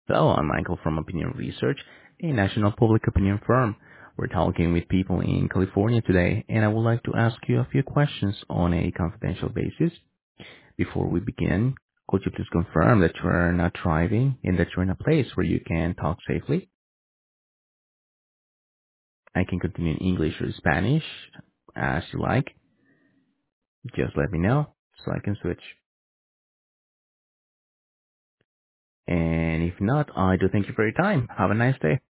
Hello, I'm Michael from Opinion Research, a national public opinion firm. We're talking with people in California today, and I would like to ask you a few questions on a confidential basis. Before we begin, could you please confirm that you are not driving and that you're in a place where you can talk safely? I can continue in English or Spanish, as you like. Just let me know so I can switch. And if not, I do thank you for your time. Have a nice day.